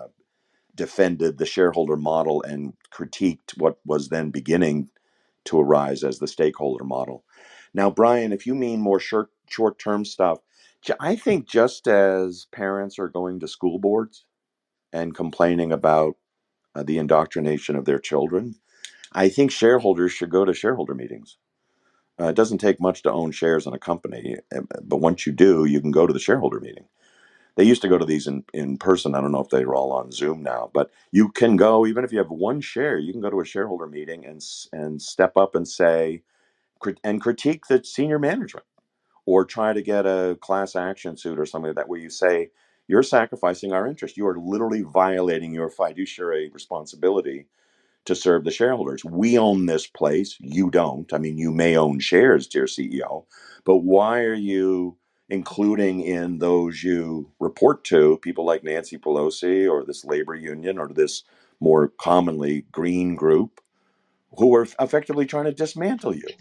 defended the shareholder model and critiqued what was then beginning to arise as the stakeholder model. Now, Brian, if you mean more short-term stuff, I think just as parents are going to school boards and complaining about the indoctrination of their children, I think shareholders should go to shareholder meetings. It doesn't take much to own shares in a company, but once you do, you can go to the shareholder meeting. They used to go to these in person. I don't know if they're all on Zoom now, but you can go, even if you have one share, you can go to a shareholder meeting and step up and say, and critique the senior management or try to get a class action suit or something like that where you say, you're sacrificing our interest. You are literally violating your fiduciary responsibility to serve the shareholders. We own this place. You don't. I mean, you may own shares, dear CEO, but why are you including in those you report to people like Nancy Pelosi or this labor union or this more commonly green group who are effectively trying to dismantle you?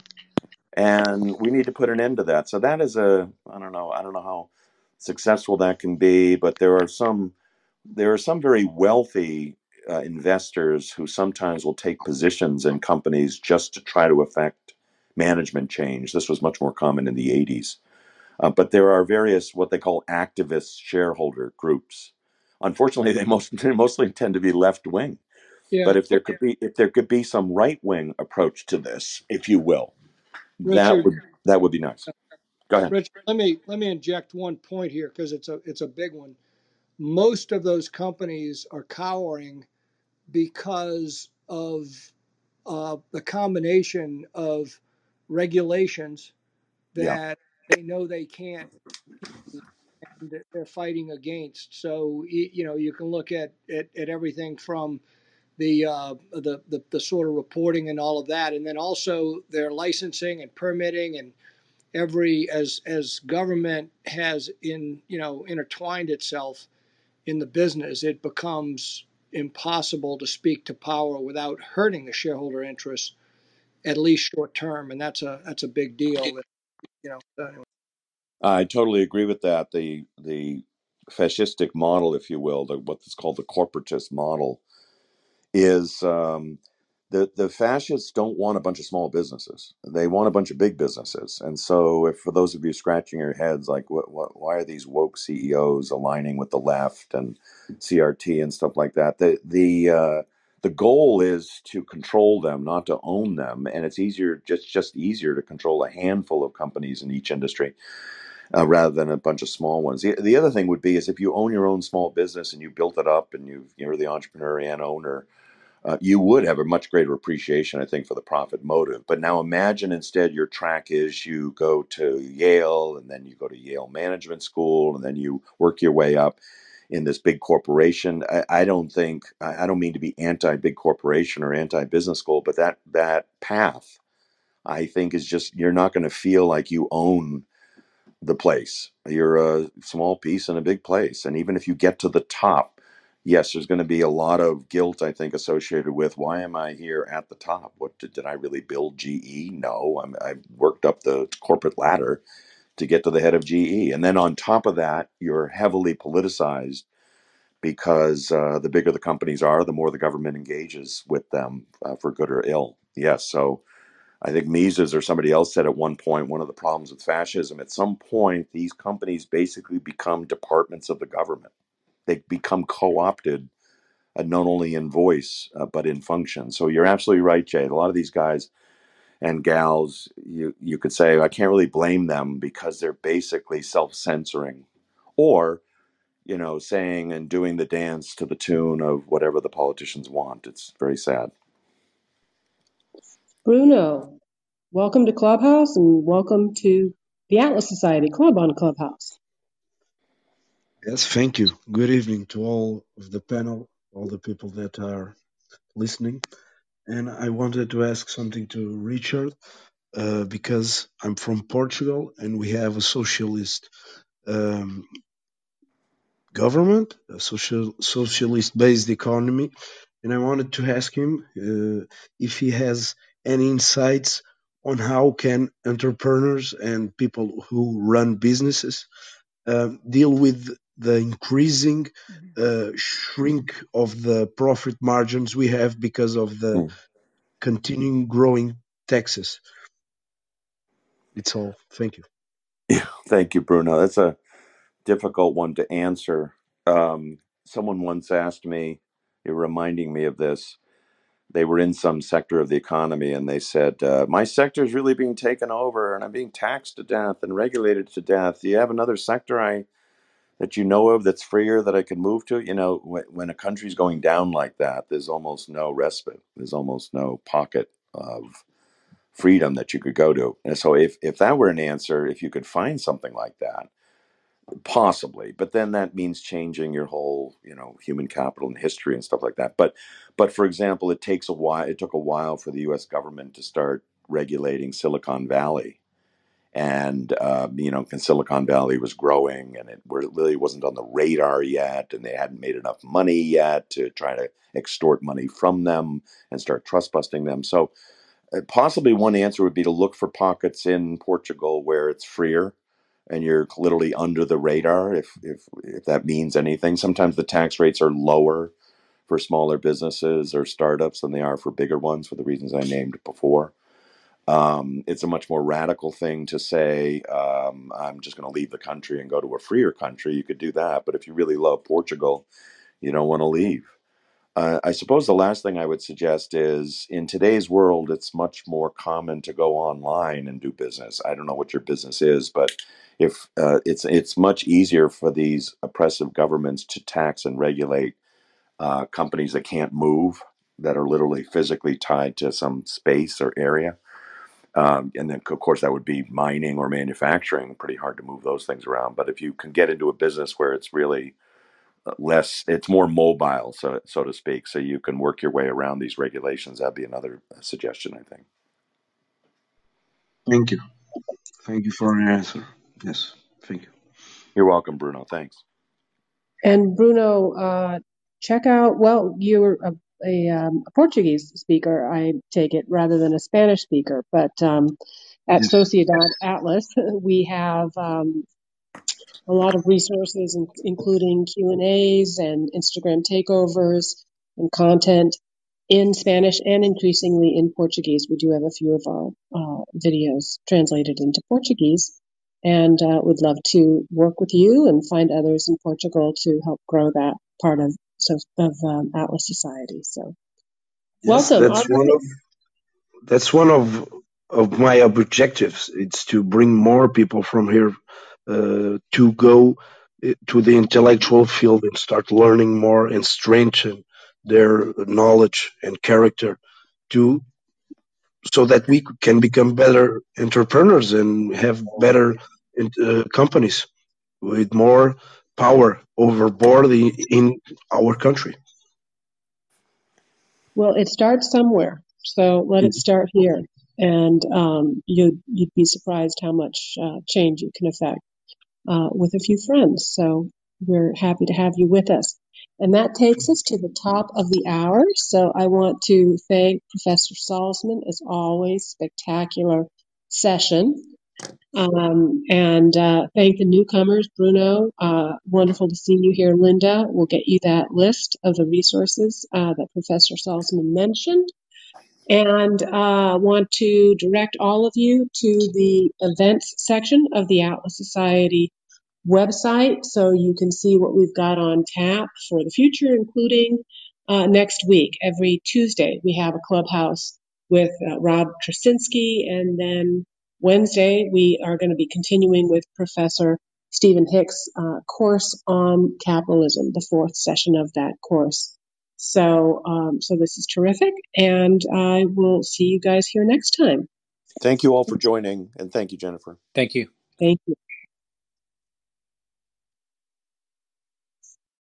And we need to put an end to that. So that is I don't know how successful that can be, but there are some very wealthy investors who sometimes will take positions in companies just to try to affect management change. This was much more common in the 80s. But there are various what they call activist shareholder groups. Unfortunately, they mostly tend to be left wing. Yeah, But if there could be some right wing approach to this, if you will, that Richard. would that would be nice. Go ahead. Richard, let me inject one point here because it's a big one. Most of those companies are cowering because of the combination of regulations Yeah. that they know they can't, and that they're fighting against. So you can look at everything from the sort of reporting and all of that, and then also their licensing and permitting and every as government has intertwined itself in the business, it becomes impossible to speak to power without hurting the shareholder interest, at least short term, and that's a big deal. Anyway. I totally agree with that. The fascistic model, if you will, what's called the corporatist model, is the fascists don't want a bunch of small businesses. They want a bunch of big businesses. And so, if for those of you scratching your heads, like, why are these woke CEOs aligning with the left and CRT and stuff like that? The goal is to control them, not to own them, and it's just easier to control a handful of companies in each industry rather than a bunch of small ones. The other thing would be is if you own your own small business and you built it up and you're the entrepreneur and owner, you would have a much greater appreciation, I think, for the profit motive. But now imagine instead your track is you go to Yale and then you go to Yale Management School and then you work your way up in this big corporation. I don't mean to be anti-big corporation or anti-business school, but that path, I think, is just, you're not going to feel like you own the place. You're a small piece in a big place. And even if you get to the top, yes, there's going to be a lot of guilt, I think, associated with why am I here at the top? What did I really build GE? No, I've worked up the corporate ladder to get to the head of GE. And then on top of that, you're heavily politicized because the bigger the companies are, the more the government engages with them for good or ill. Yes, so I think Mises or somebody else said at one point, one of the problems with fascism, at some point, these companies basically become departments of the government. They become co-opted, not only in voice, but in function. So you're absolutely right, Jay. A lot of these guys and gals, you could say, I can't really blame them because they're basically self-censoring or saying and doing the dance to the tune of whatever the politicians want. It's very sad. Bruno, welcome to Clubhouse and welcome to the Atlas Society Club on Clubhouse. Yes, thank you. Good evening to all of the panel, all the people that are listening. And I wanted to ask something to Richard because I'm from Portugal and we have a socialist um, government, a socialist-based economy. And I wanted to ask him if he has any insights on how can entrepreneurs and people who run businesses deal with the increasing shrink of the profit margins we have because of the continuing growing taxes. It's all. Thank you. Yeah, thank you, Bruno. That's a difficult one to answer. Someone once asked me, you're reminding me of this. They were in some sector of the economy and they said, my sector is really being taken over and I'm being taxed to death and regulated to death. Do you have another sector that you know of that's freer that I could move to? When a country's going down like that, there's almost no respite. There's almost no pocket of freedom that you could go to. And so if that were an answer, if you could find something like that, possibly, but then that means changing your whole, human capital and history and stuff like that. But for example, it took a while for the US government to start regulating Silicon Valley. And, Silicon Valley was growing and it really wasn't on the radar yet. And they hadn't made enough money yet to try to extort money from them and start trust busting them. So possibly one answer would be to look for pockets in Portugal where it's freer and you're literally under the radar, if that means anything. Sometimes the tax rates are lower for smaller businesses or startups than they are for bigger ones for the reasons I named before. It's a much more radical thing to say, I'm just going to leave the country and go to a freer country. You could do that. But if you really love Portugal, you don't want to leave. I suppose the last thing I would suggest is in today's world, it's much more common to go online and do business. I don't know what your business is, but if it's much easier for these oppressive governments to tax and regulate companies that can't move, that are literally physically tied to some space or area. And then, of course, that would be mining or manufacturing. Pretty hard to move those things around. But if you can get into a business where it's really it's more mobile, so to speak, so you can work your way around these regulations, that'd be another suggestion, I think. Thank you. Thank you for your answer. Yes, thank you. You're welcome, Bruno. Thanks. And Bruno, check out, well, you're a Portuguese speaker, I take it, rather than a Spanish speaker. But at Yes. Sociedad Atlas, we have a lot of resources, including Q&As and Instagram takeovers and content in Spanish and increasingly in Portuguese. We do have a few of our videos translated into Portuguese, and would love to work with you and find others in Portugal to help grow that part of Atlas Society. So, Yes, welcome. that's one of my objectives. It's to bring more people from here to go to the intellectual field and start learning more and strengthen their knowledge and character to so that we can become better entrepreneurs and have better companies with more power overboard in our country. Well, it starts somewhere, so let it start here, and you'd be surprised how much change you can affect with a few friends. So we're happy to have you with us. And that takes us to the top of the hour. So I want to thank Professor Salzman, as always, spectacular session. And thank the newcomers, Bruno. Wonderful to see you here, Linda. We'll get you that list of the resources that Professor Salzman mentioned. And want to direct all of you to the events section of the Atlas Society website so you can see what we've got on tap for the future, including next week. Every Tuesday, we have a clubhouse with Rob Krasinski, and then Wednesday, we are going to be continuing with Professor Stephen Hicks' course on capitalism, the 4th session of that course. So, so this is terrific, and I will see you guys here next time. Thank you all for joining, and thank you, Jennifer. Thank you. Thank you.